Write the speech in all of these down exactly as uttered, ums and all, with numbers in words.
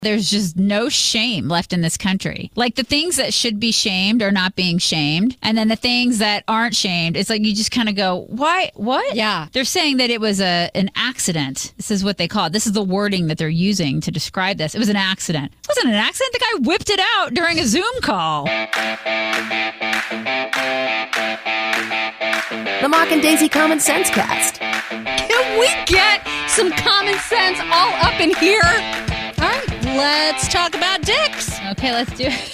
There's just no shame left in this country. Like the things that should be shamed are not being shamed. And then the things that aren't shamed, it's like you just kind of go, why? What? Yeah. They're saying that it was a an accident. This is what they call it. This is the wording that they're using to describe this. It was an accident. It wasn't an accident. The guy whipped it out during a Zoom call. The Mark and Daisy Common Sense Cast. Can we get some common sense all up in here? All right, let's talk about dicks. Okay, let's do it.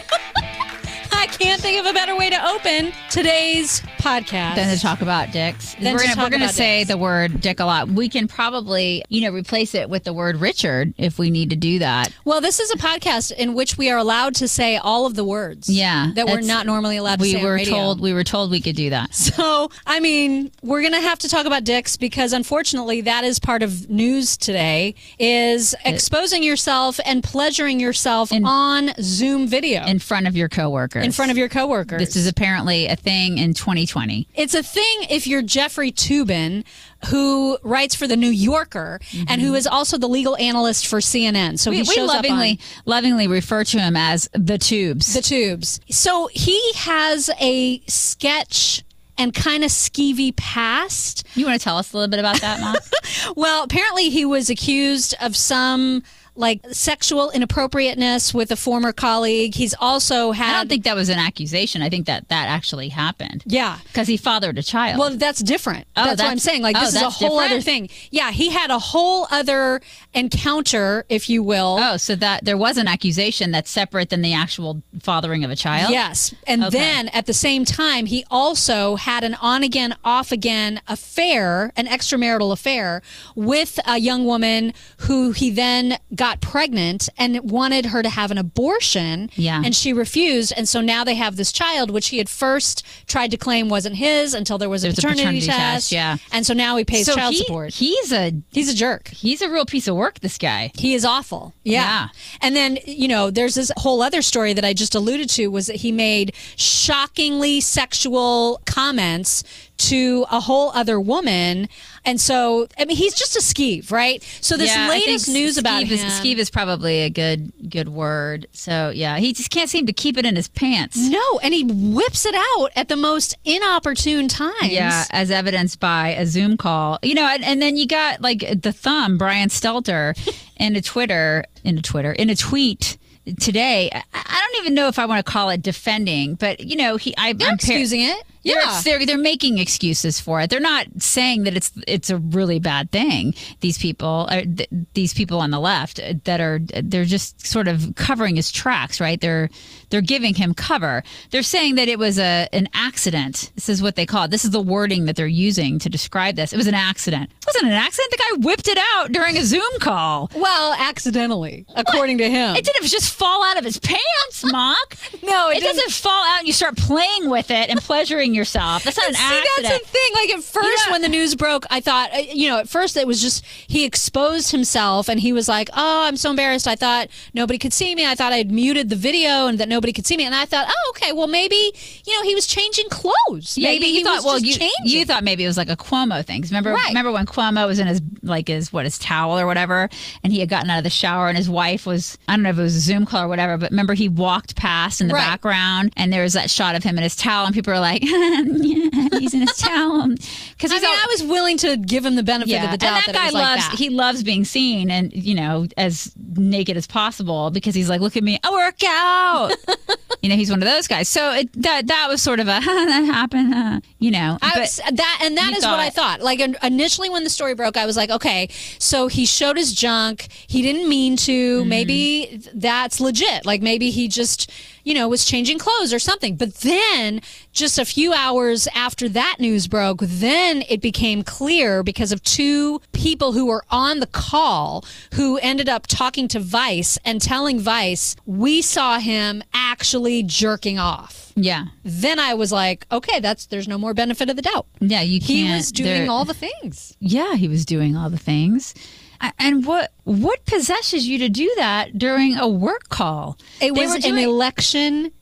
I can't think of a better way to open today's podcast Than to talk about dicks. Than we're to gonna, talk we're gonna about say dicks. the word dick a lot. We can probably, you know, replace it with the word Richard if we need to do that. Well, this is a podcast in which we are allowed to say all of the words. Yeah, that we're that's- not normally allowed to We say on were radio. told we were told we could do that. So, I mean, we're going to have to talk about dicks because unfortunately that is part of news today is exposing yourself and pleasuring yourself In- on Zoom video In front of your coworkers. in front of your coworkers. This is apparently a thing in twenty twenty. It's a thing if you're Jeffrey Toobin, who writes for The New Yorker and who is also the legal analyst for C N N. So We, he we shows lovingly up on lovingly refer to him as the Tubes. the tubes. So he has a sketch and kind of skeevy past. you want to tell us a little bit about that, Mom? Well, apparently he was accused of some like sexual inappropriateness with a former colleague. He's also had I don't think that was an accusation. I think that that actually happened. Yeah. Because he fathered a child. Well, that's different. Oh, that's, what that's- I'm saying. Like, oh, this is a that's whole different? other thing. Yeah, he had a whole other encounter, if you will. oh, so that there was an accusation that's separate than the actual fathering of a child? Yes. And Okay. then at the same time, he also had an on again, off again affair, an extramarital affair with a young woman who he then got pregnant and wanted her to have an abortion. Yeah. And she refused. And so now they have this child, which he had first tried to claim wasn't his until there was a There's a paternity, paternity test, yeah. And so now he pays So child he, support. he's a He's a jerk. he's a real piece of work, this guy. He is awful. Yeah. Yeah. And then, you know, there's this whole other story that I just alluded to was that he made shockingly sexual comments to a whole other woman. And so, I mean, he's just a skeeve, right? So this Yeah, I latest think news about skeeve him. is, skeeve is probably a good good word. So yeah, he just can't seem to keep it in his pants. No, and he whips it out at the most inopportune times. Yeah, as evidenced by a Zoom call. You know, and, and then you got like the thumb, Brian Stelter, in a Twitter, in a Twitter, in a tweet today. I, I don't even know if I want to call it defending, but you know, he I, They're I'm par- excusing it. They're, Yeah. they're they're making excuses for it. They're not saying that it's it's a really bad thing. These people, are, th- these people on the left, uh, that are they're just sort of covering his tracks, right? They're they're giving him cover. They're saying that it was a an accident. This is what they call it. This is the wording that they're using to describe this. It was an accident. It wasn't an accident. The guy whipped it out during a Zoom call. Well, accidentally, according to him. It didn't just fall out of his pants, Mock. No, it it doesn't fall out and you start playing with it and pleasuring yourself. That's not an See, accident. that's the thing. Like at first, Yeah. when the news broke, I thought, uh, you know, at first it was just he exposed himself and he was like, "Oh, I'm so embarrassed. I thought nobody could see me. I thought I'd muted the video and that nobody could see me." And I thought, "Oh, okay. Well, maybe you know he was changing clothes. Yeah, maybe you he thought was well, just you, changing." you thought maybe it was like a Cuomo thing. 'Cause Remember, Right. remember when Cuomo was in his like his what his towel or whatever, and he had gotten out of the shower, and his wife was I don't know if it was a Zoom call or whatever, but remember he walked past in the Right. background, and there was that shot of him in his towel, and people were like, yeah, he's in his towel because I he's mean, all, I was willing to give him the benefit yeah, of the doubt and that, guy it was like loves that. he loves being seen and you know as naked as possible because he's like, look at me, I work out. You know, he's one of those guys. So it, that that was sort of a that happened, uh, you know. I but was, that and that you is what I thought- thought. Like in- initially, when the story broke, I was like, okay, so he showed his junk. He didn't mean to. Mm-hmm. Maybe th- that's legit. Like maybe he just, you know, was changing clothes or something. But then, just a few hours after that news broke, then it became clear because of two people who were on the call who ended up talking to Vice and telling Vice, we saw him actually jerking off. yeah, Then I was like, okay, that's there's no more benefit of the doubt. yeah, you can't. He was doing there- all the things. Yeah, he was doing all the things. A- And what what possesses you to do that during a work call? It They was were an doing- election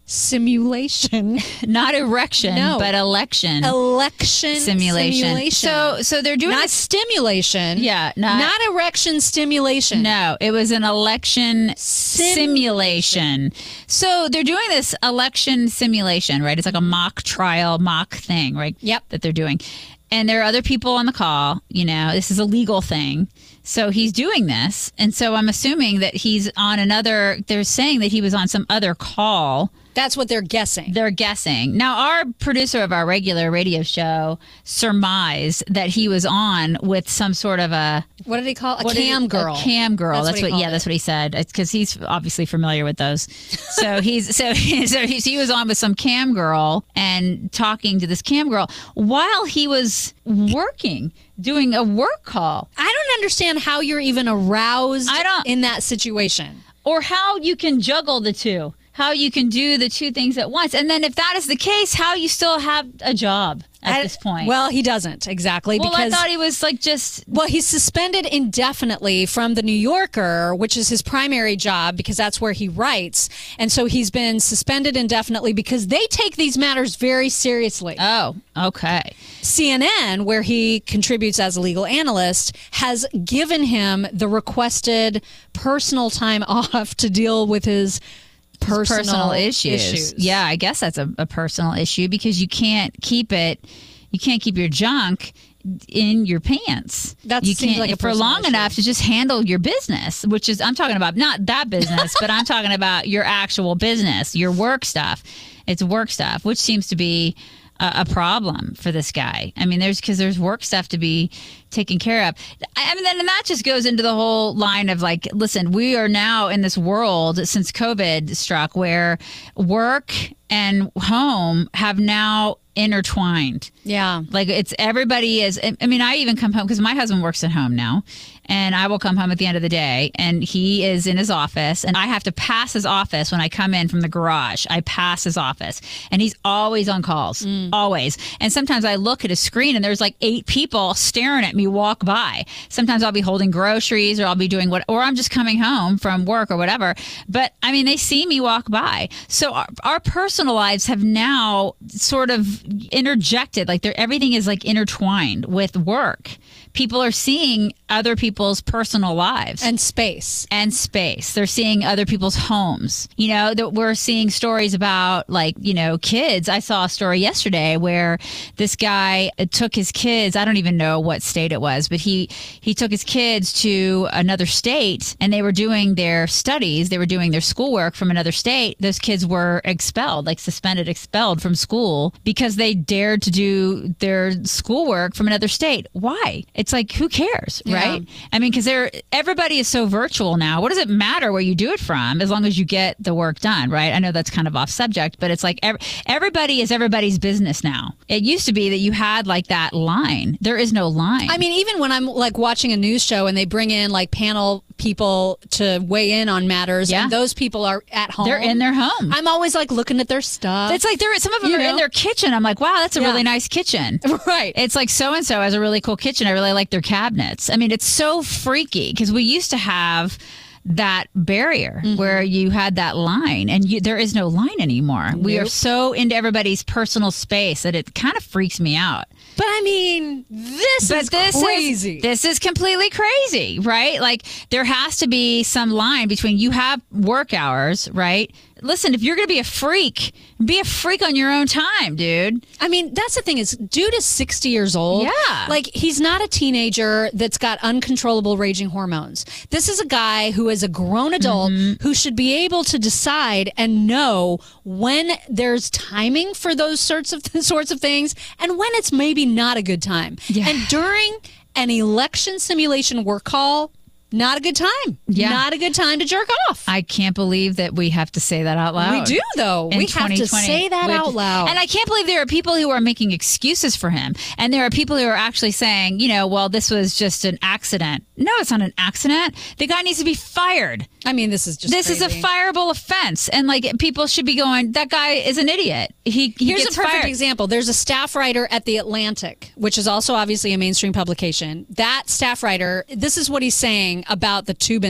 simulation. Not erection, No. but election. Election Simulation. simulation. So, so they're doing not this. stimulation. Yeah, not- not erection stimulation. No, it was an election Sim- simulation. So they're doing this election simulation, right? It's like a mock trial, mock thing, right? Yep. That they're doing. And there are other people on the call. You know, this is a legal thing. So he's doing this. And so I'm assuming that he's on another, they're saying that he was on some other call. That's what they're guessing. They're guessing. Now, our producer of our regular radio show surmised that he was on with some sort of a What did he call a what did cam he- girl? A cam girl. That's That's, what he what. Yeah, called that's it. what he said. It's because he's obviously familiar with those. So he's so he, so he, he was on with some cam girl and talking to this cam girl while he was working, doing a work call, I don't understand how you're even aroused I don't- in that situation. or how you can juggle the two. How you can do the two things at once, and then if that is the case, how you still have a job at I- this point? Well, he doesn't exactly well, because I thought he was like just Well, he's suspended indefinitely from the New Yorker, which is his primary job because that's where he writes. And so he's been suspended indefinitely because they take these matters very seriously. oh, okay. C N N, where he contributes as a legal analyst, has given him the requested personal time off to deal with his personal, personal issues. issues. Yeah, I guess that's a, a personal issue because you can't keep it. You can't keep your junk in your pants. That you seems can't like a for personal long issue. enough to just handle your business, which is I'm talking about not that business, but I'm talking about your actual business, your work stuff. It's work stuff, which seems to be a, a problem for this guy. I mean, there's because there's work stuff to be taken care of. I, I mean, then and that just goes into the whole line of like, listen, we are now in this world since COVID struck where work and home have now intertwined. Yeah. Like it's everybody is. I mean, I even come home because my husband works at home now, and I will come home at the end of the day, and he is in his office, and I have to pass his office when I come in from the garage. I pass his office, and he's always on calls, always. And sometimes I look at his screen, and there's like eight people staring at me walk by. Sometimes I'll be holding groceries, or I'll be doing what, or I'm just coming home from work or whatever. But I mean, they see me walk by. So our, our personal lives have now sort of interjected, like they're, everything is like intertwined with work. People are seeing other people's personal lives And space. and space. They're seeing other people's homes. You know, that we're seeing stories about like, you know, kids. I saw a story yesterday where this guy took his kids, I don't even know what state it was, but he he took his kids to another state and they were doing their studies, they were doing their schoolwork from another state. Those kids were expelled, like suspended, expelled from school because they dared to do their schoolwork from another state. Why? It's like, who cares, right? Yeah. I mean, because they're everybody is so virtual now. What does it matter where you do it from, as long as you get the work done, right? I know that's kind of off subject, but it's like ev- everybody is everybody's business now. It used to be that you had like that line. There is no line. I mean, even when I'm like watching a news show and they bring in like panel people to weigh in on matters, Yeah. and those people are at home. they're in their home. I'm always like looking at their stuff. It's like they're some of them You are in know? their kitchen. I'm like, wow, that's a Yeah. really nice kitchen. right. It's like so and so has a really cool kitchen. I really like their cabinets. I mean, it's so freaky because we used to have that barrier Mm-hmm. where you had that line, and you, there is no line anymore. We are Nope. so into everybody's personal space that it kind of freaks me out. But I mean, this But is this crazy. is this is completely crazy, right? Like there has to be some line between you have work hours, right? Listen, if you're going to be a freak, be a freak on your own time, dude. I mean, that's the thing is, dude is sixty years old. Yeah. Like, he's not a teenager that's got uncontrollable raging hormones. This is a guy who is a grown adult Mm-hmm. who should be able to decide and know when there's timing for those sorts of sorts of things and when it's maybe not a good time. Yeah. And during an election simulation work call, not a good time. Yeah. Not a good time to jerk off. I can't believe that we have to say that out loud. We do, though. in We have to twenty twenty. say that We have out to- loud. And I can't believe there are people who are making excuses for him. And there are people who are actually saying, you know, well, this was just an accident. No, it's not an accident. The guy needs to be fired. I mean, this is just This is a crazy. fireable offense. And like people should be going, that guy is an idiot. He, he Here's a gets perfect fired. example. There's a staff writer at The Atlantic, which is also obviously a mainstream publication. That staff writer, this is what he's saying about the Tubin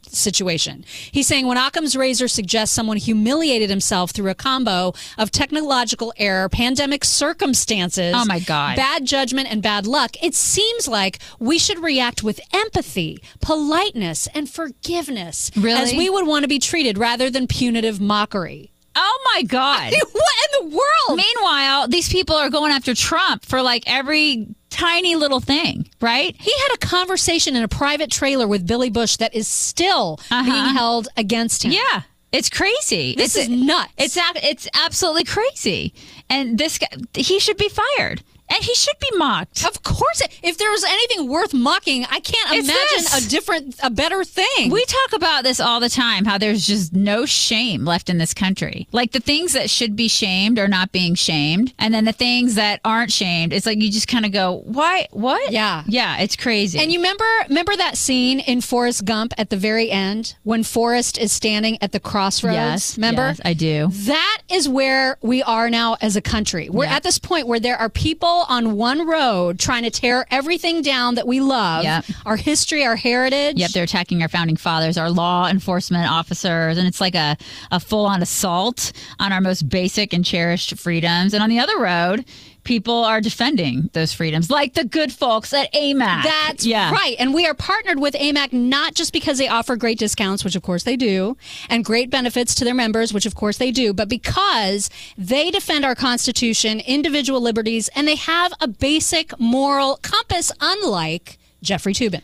situation. He's saying when Occam's razor suggests someone humiliated himself through a combo of technological error, pandemic circumstances, Oh, my God. bad judgment, and bad luck, it seems like we should react with empathy, politeness, and forgiveness Really? as we would want to be treated rather than punitive mockery. Oh, my God. What in the world? Meanwhile, these people are going after Trump for like every tiny little thing, right? He had a conversation in a private trailer with Billy Bush that is still Uh-huh. being held against him. Yeah. It's crazy. This it's is nuts. It's ac- it's absolutely crazy. And this guy, he should be fired. And he should be mocked. Of course. If there was anything worth mocking, I can't It's imagine this. a different, a better thing. We talk about this all the time, how there's just no shame left in this country. Like the things that should be shamed are not being shamed. And then the things that aren't shamed, it's like you just kind of go, why? What? Yeah. Yeah, it's crazy. And you remember remember that scene in Forrest Gump at the very end when Forrest is standing at the crossroads? Yes. Remember? Yes, I do. That is where we are now as a country. We're Yeah. at this point where there are people on one road trying to tear everything down that we love, Yep. our history, our heritage. Yep, they're attacking our founding fathers, our law enforcement officers, and it's like a, a full-on assault on our most basic and cherished freedoms. And on the other road, people are defending those freedoms, like the good folks at A M A C. That's yeah. right. And we are partnered with A M A C not just because they offer great discounts, which of course they do, and great benefits to their members, which of course they do, but because they defend our Constitution, individual liberties, and they have a basic moral compass, unlike Jeffrey Toobin.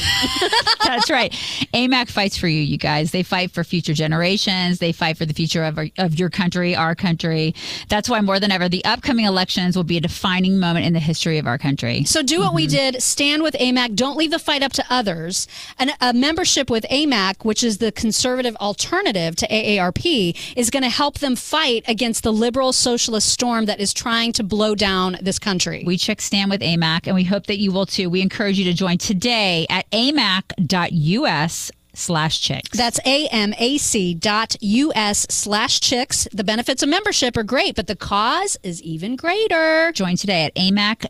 That, that's right. A M A C fights for you, you guys. They fight for future generations. They fight for the future of, our, of your country, our country. That's why more than ever, the upcoming elections will be a defining moment in the history of our country. So do what we did. Stand with A M A C. Don't leave the fight up to others. And a membership with A M A C, which is the conservative alternative to A A R P, is going to help them fight against the liberal socialist storm that is trying to blow down this country. We chicks stand with A M A C, and we hope that you will too. We encourage you to join today at amac.us slash chicks. That's A-M-A-C dot U-S slash chicks. The benefits of membership are great, but the cause is even greater. Join today at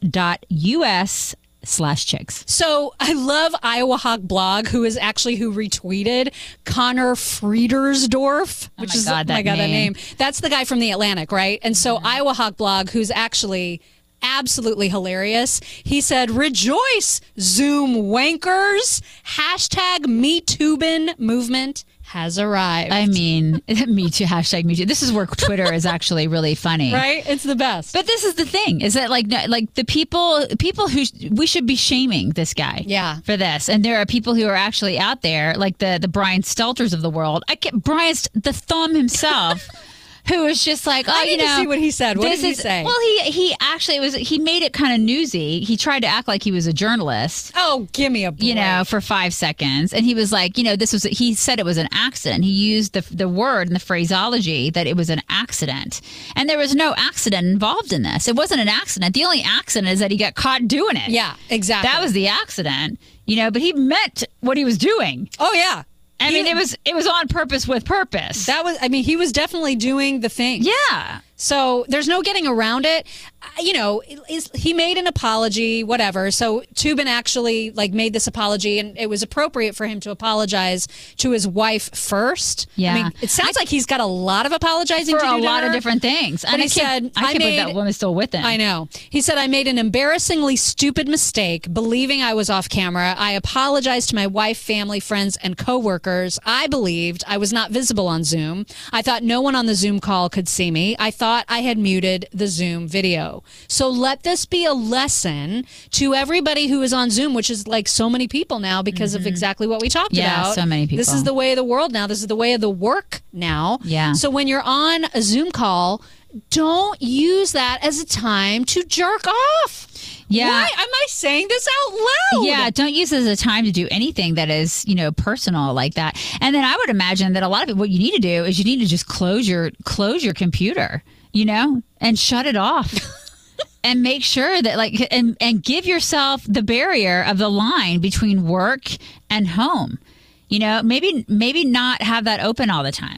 amac.us slash chicks. So I love Iowa Hawk Blog, who is actually who retweeted Connor Friedersdorf, which my is God, oh my that god, that name. name. That's the guy from the Atlantic, right? And so Iowa Hawk Blog, who's actually absolutely hilarious. He said, "Rejoice, Zoom wankers! Hashtag MeToobin movement has arrived." I mean, me too, hashtag me too. This is where Twitter is actually really funny. Right? It's the best. But this is the thing: is that like like the people people who we should be shaming this guy, Yeah. for this, and there are people who are actually out there, like the the Brian Stelters of the world. I get Brian St- the thumb himself. Who was just like, oh, I you need to know, see what he said. What this did he is- say? Well, he he actually it was he made it kind of newsy. He tried to act like he was a journalist, oh, give me a break. you know, for five seconds, and he was like, you know, this was. He said it was an accident. He used the the word and the phraseology that it was an accident, and there was no accident involved in this. It wasn't an accident. The only accident is that he got caught doing it. Yeah, exactly. That was the accident, you know. But he meant what he was doing. Oh yeah. I He- mean, it was it was on purpose with purpose. That was, I mean, he was definitely doing the thing. yeah. So there's no getting around it. Uh, You know, is- he made an apology, whatever. So Toobin actually like made this apology, and it was appropriate for him to apologize to his wife first. Yeah. I mean, it sounds like he's got a lot of apologizing For to a do to lot of her. different things. But and he I can't, said, I I can't believe made- that woman's still with him. I know. He said, "I made an embarrassingly stupid mistake believing I was off camera. I apologized to my wife, family, friends, and coworkers. I believed I was not visible on Zoom. I thought no one on the Zoom call could see me. I thought I had muted the Zoom video. So let this be a lesson to everybody who is on Zoom, which is like so many people now because of exactly what we talked Yeah, about. so many This people. is the way of the world now. This is the way of the work now. Yeah. So when you're on a Zoom call, don't use that as a time to jerk off. Yeah. Why am I saying this out loud? Yeah, don't use it as a time to do anything that is, you know, personal like that. And then I would imagine that a lot of it, what you need to do is you need to just close your close your computer, you know, and shut it off. And make sure that like and and give yourself the barrier of the line between work and home. You know, maybe maybe not have that open all the time.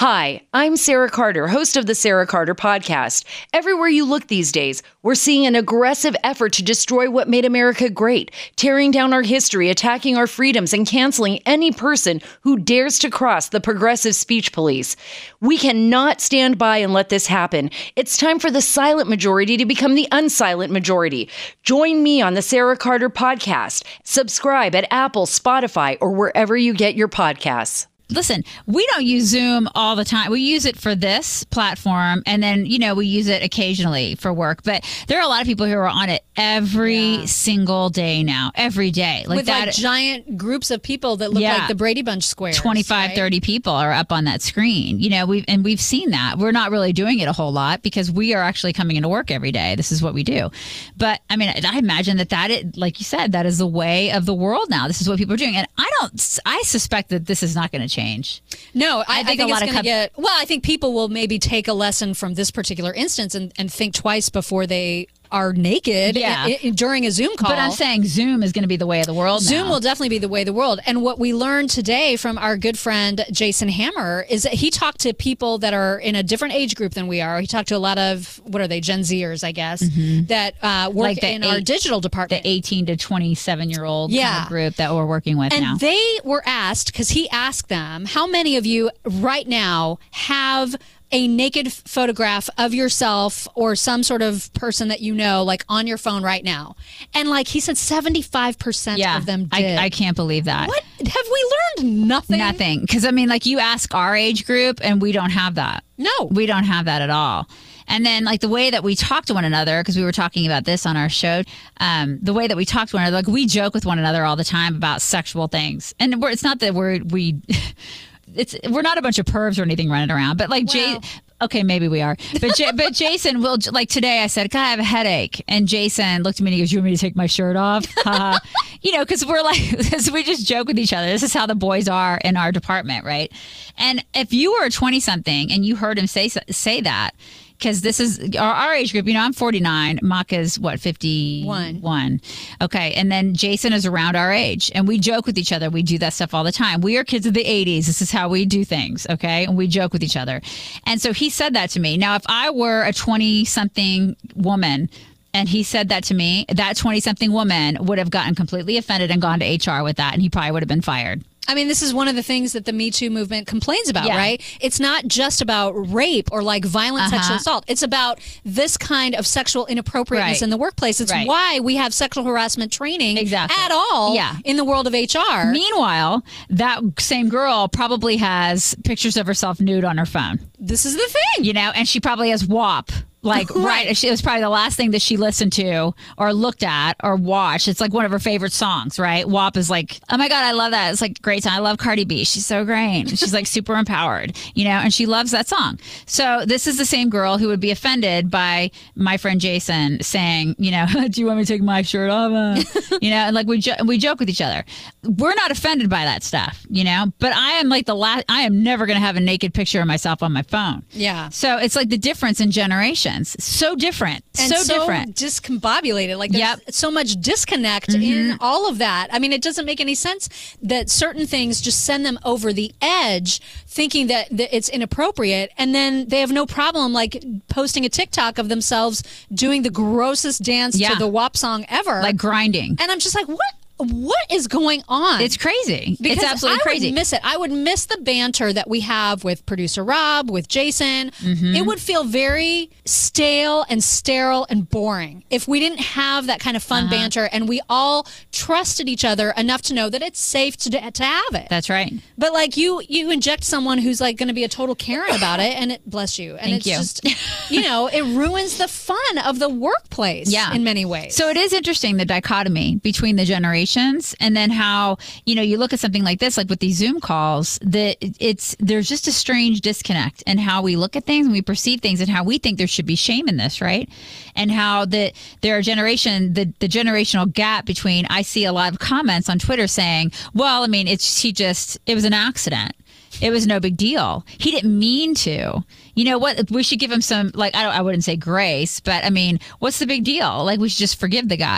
Hi, I'm Sarah Carter, host of the Sarah Carter Podcast. Everywhere you look these days, we're seeing an aggressive effort to destroy what made America great, tearing down our history, attacking our freedoms, and canceling any person who dares to cross the progressive speech police. We cannot stand by and let this happen. It's time for the silent majority to become the unsilent majority. Join me on the Sarah Carter Podcast. Subscribe at Apple, Spotify, or wherever you get your podcasts. Listen, we don't use Zoom all the time. We use it for this platform, and then, you know, we use it occasionally for work. But there are a lot of people who are on it every yeah. single day now, every day. Like With that, like giant groups of people that look yeah, like the Brady Bunch squares. twenty-five, right? thirty people are up on that screen. You know, we've and we've seen that. We're not really doing it a whole lot because we are actually coming into work every day. This is what we do. But, I mean, I imagine that that, is, like you said, that is the way of the world now. This is what people are doing. And I don't, I suspect that this is not going to change. Change. No, I, I think, I think a lot it's going to get. Well, I think people will maybe take a lesson from this particular instance and, and think twice before they are naked yeah. in, in, during a Zoom call. But I'm saying Zoom is going to be the way of the world now. Zoom will definitely be the way of the world. And what we learned today from our good friend Jason Hammer is that he talked to people that are in a different age group than we are. He talked to a lot of, what are they, Gen Zers, I guess, mm-hmm. that uh, work like in eight, our digital department. The eighteen to twenty-seven year old yeah. kind of group that we're working with and now. And they were asked, because he asked them, how many of you right now have a naked photograph of yourself or some sort of person that you know, like on your phone right now? And like he said, seventy-five percent yeah, of them did. I, I can't believe that. What? Have we learned nothing? Nothing. Because, I mean, like you ask our age group and we don't have that. No. We don't have that at all. And then, like, the way that we talk to one another, because we were talking about this on our show, um, the way that we talk to one another, like, we joke with one another all the time about sexual things. And we're, it's not that we're, we... It's we're not a bunch of pervs or anything running around, but like well. Jay, okay, maybe we are. But J- but Jason will, like today I said, God, I have a headache, and Jason looked at me and he goes, "You want me to take my shirt off?" Uh, you know, because we're like, we just joke with each other. This is how the boys are in our department, right? And if you were a twenty something and you heard him say say that. Because this is our, our age group. You know, I'm forty-nine. Maka's, what, fifty-one? One. Okay. And then Jason is around our age. And we joke with each other. We do that stuff all the time. We are kids of the eighties. This is how we do things. Okay. And we joke with each other. And so he said that to me. Now, if I were a twenty-something woman and he said that to me, that twenty-something woman would have gotten completely offended and gone to H R with that. And he probably would have been fired. I mean, this is one of the things that the Me Too movement complains about, yeah. right? It's not just about rape or like violent uh-huh. sexual assault. It's about this kind of sexual inappropriateness right. in the workplace. It's right. why we have sexual harassment training exactly. at all yeah. in the world of H R. Meanwhile, that same girl probably has pictures of herself nude on her phone. This is the thing. You know, and she probably has W A P. Like, right. right. It was probably the last thing that she listened to or looked at or watched. It's like one of her favorite songs, right? W A P is like, oh my God, I love that. It's like a great song. I love Cardi B. She's so great. She's like super empowered, you know, and she loves that song. So this is the same girl who would be offended by my friend Jason saying, you know, do you want me to take my shirt off? Uh? You know, and like we, jo- we joke with each other. We're not offended by that stuff, you know, but I am like the last, I am never going to have a naked picture of myself on my phone. Yeah. So it's like the difference in generations. So different. And so, so different. discombobulated. Like there's yep. so much disconnect mm-hmm. in all of that. I mean, it doesn't make any sense that certain things just send them over the edge thinking that, that it's inappropriate. And then they have no problem like posting a TikTok of themselves doing the grossest dance yeah. to the W A P song ever. Like grinding. And I'm just like, what? What is going on? It's crazy. Because it's absolutely I crazy. I would miss it. I would miss the banter that we have with producer Rob, with Jason. Mm-hmm. It would feel very stale and sterile and boring if we didn't have that kind of fun uh-huh. banter and we all trusted each other enough to know that it's safe to to have it. That's right. But like you, you inject someone who's like going to be a total Karen about it, and it bless you. And Thank it's you. just, you know, it ruins the fun of the workplace. Yeah. in many ways. So it is interesting the dichotomy between the generations. And then how, you know, you look at something like this, like with these Zoom calls, that it's there's just a strange disconnect in how we look at things and we perceive things and how we think there should be shame in this, right? And how the there are generation the, the generational gap between I see a lot of comments on Twitter saying, well, I mean, it's he just it was an accident. It was no big deal. He didn't mean to. You know what? We should give him some, like, I, don't, I wouldn't say grace, but I mean, what's the big deal? Like, we should just forgive the guy.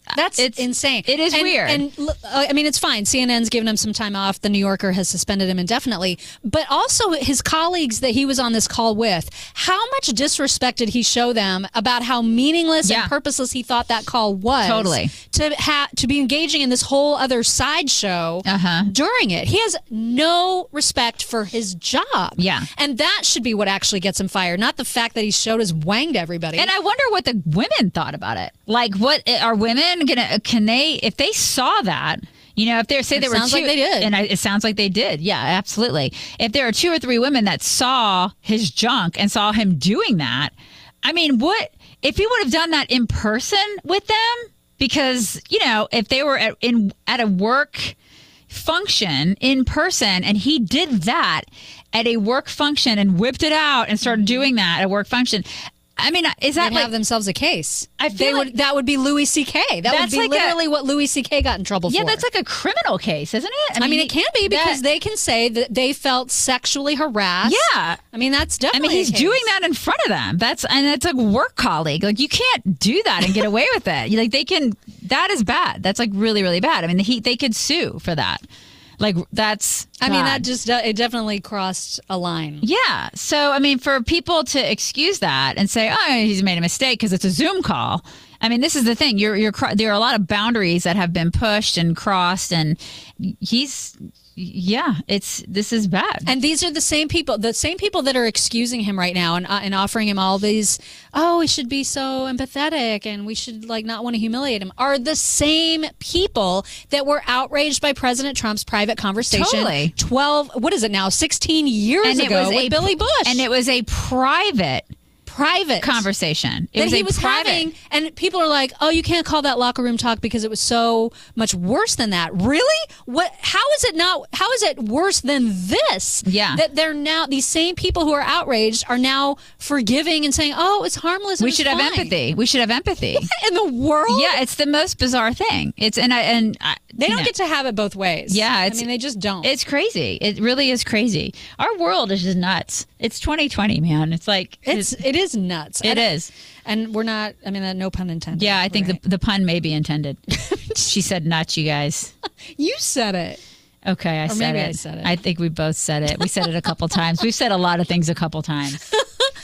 That's It's insane. It is and, weird. And uh, I mean, it's fine. C N N's given him some time off. The New Yorker has suspended him indefinitely. But also his colleagues that he was on this call with, how much disrespect did he show them about how meaningless Yeah. and purposeless he thought that call was? Totally. To, ha- to be engaging in this whole other sideshow Uh-huh. during it. He has no respect for his job. Yeah. And that should be what actually gets him fired, not the fact that he showed his wang to everybody. And I wonder what the women thought about it. Like, what are women gonna? Can they? If they saw that, you know, if they say It there were sounds two, like they did. and I, it sounds like they did. Yeah, absolutely. If there are two or three women that saw his junk and saw him doing that, I mean, what if he would have done that in person with them? Because you know, if they were at, in at a work function in person and he did that at a work function and whipped it out and started doing that at a work function. I mean, is that They'd like have themselves a case. I feel they like- would. That would be Louis C K. That would That's be like a- literally what Louis C K got in trouble yeah, for. that's like a criminal case, isn't it? I mean, he- it can be because that- they can say that they felt sexually harassed. Yeah. I mean, that's I definitely. mean, he's a case. doing that in front of them. That's and it's a work colleague. Like you can't do that and get away with it. You- Like they can. That is bad. That's like really, really bad. I mean, he they could sue for that. Like that's. I mean, that bad. just uh, it definitely crossed a line. Yeah. So, I mean, for people to excuse that and say, oh, he's made a mistake because it's a Zoom call. I mean, this is the thing. You're, you're, there are a lot of boundaries that have been pushed and crossed, and he's, yeah, it's, this is bad. And these are the same people, the same people that are excusing him right now and, uh, and offering him all these, oh, we should be so empathetic and we should like not want to humiliate him, are the same people that were outraged by President Trump's private conversation. Totally. twelve, what is it now, sixteen years and ago with a, Billy Bush. And it was a private private conversation. It that was he a was private. having, and people are like, "Oh, you can't call that locker room talk because it was so much worse than that." Really? What? How is it not? How is it worse than this? Yeah. that they're now these same people who are outraged are now forgiving and saying, "Oh, it's harmless." it We was should have fine." empathy. We should have empathy. in the world. Yeah, it's the most bizarre thing. It's and I and I, they you don't know, get to have it both ways. Yeah, it's- I mean, they just don't. It's crazy. It really is crazy. Our world is just nuts. It's twenty twenty, man. It's like it's it is nuts. It I- is. and we're not. I mean, uh, no pun intended. Yeah, I think right? the the pun may be intended. She said nuts, you guys. you said it. Okay, I Or said maybe it. I said it. I think we both said it. We said it a couple times. We've said a lot of things a couple times.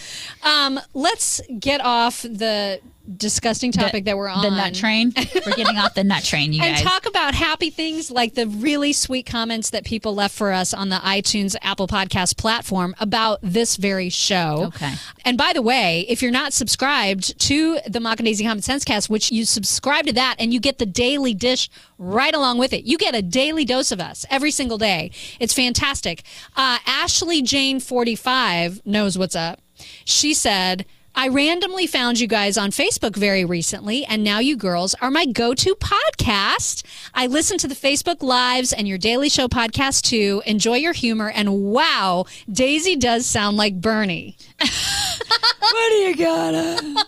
Um, let's get off the disgusting topic The- that we're on. The nut train. We're getting off the nut train, you and guys. talk about happy things like the really sweet comments that people left for us on the iTunes Apple Podcast platform about this very show. Okay. And by the way, if you're not subscribed to the Mock and Daisy Common Sense Cast, which you subscribe to that and you get the daily dish right along with it. You get a daily dose of us every single day. It's fantastic. Uh, Ashley Jane forty-five knows what's up. She said, I randomly found you guys on Facebook very recently, and now you girls are my go-to podcast. I listen to the Facebook Lives and your Daily Show podcast too. Enjoy your humor, and wow, Daisy does sound like Bernie. What do you gotta?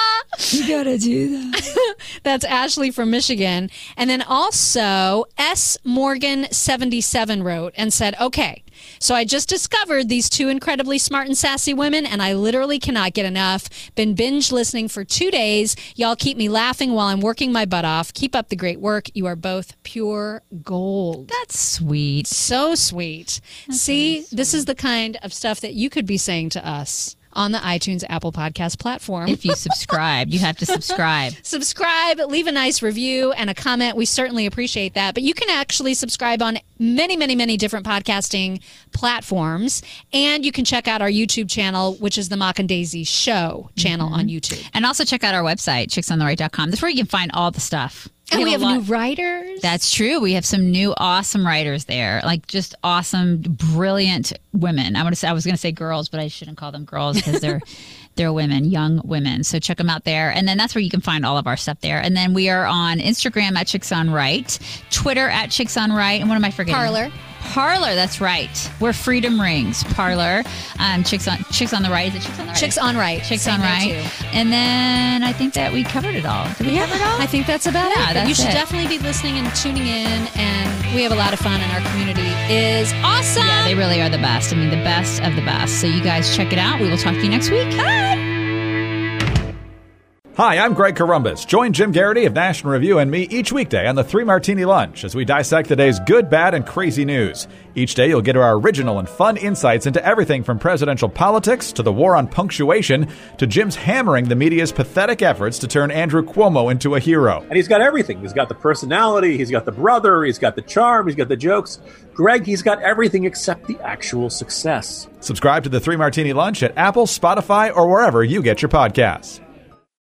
You gotta do that. That's Ashley from Michigan. And then also S Morgan seventy-seven wrote and said, okay, so I just discovered these two incredibly smart and sassy women, and I literally cannot get enough. Been binge listening for two days. Y'all keep me laughing while I'm working my butt off. Keep up the great work. You are both pure gold. That's sweet. So sweet. See, this is the kind of stuff that you could be saying to us on the iTunes Apple Podcast platform. If you subscribe, you have to subscribe. Subscribe, leave a nice review and a comment. We certainly appreciate that. But you can actually subscribe on many, many, many different podcasting platforms. And you can check out our YouTube channel, which is the Mock and Daisy Show channel Mm-hmm. on YouTube. And also check out our website, chicks on the right dot com. That's where you can find all the stuff. And we have a lot- new writers. That's true. We have some new awesome writers there, like just awesome, brilliant women. I want to say I was going to say girls, but I shouldn't call them girls because they're they're women, young women. So check them out there, and then that's where you can find all of our stuff there. And then we are on Instagram at Chicks on Right, Twitter at Chicks on Right, and what am I forgetting? Parler. Parler, that's right. We're Freedom Rings. Parler, um, Chicks on Chicks on the Right. Is it Chicks on the Right? Chicks on Right. Chicks Same on there, Right. too. And then I think that we covered it all. Did we Yeah, cover it all? I think that's about Yeah, it. But that's you should it. definitely be listening and tuning in, and we have a lot of fun, and our community is awesome. Yeah, they really are the best. I mean, the best of the best. So you guys check it out. We will talk to you next week. Bye. Hi, I'm Greg Corombos. Join Jim Garrity of National Review and me each weekday on the Three Martini Lunch as we dissect the day's good, bad, and crazy news. Each day, you'll get our original and fun insights into everything from presidential politics to the war on punctuation to Jim's hammering the media's pathetic efforts to turn Andrew Cuomo into a hero. And he's got everything. He's got the personality, he's got the brother, he's got the charm, he's got the jokes. Greg, he's got everything except the actual success. Subscribe to the Three Martini Lunch at Apple, Spotify, or wherever you get your podcasts.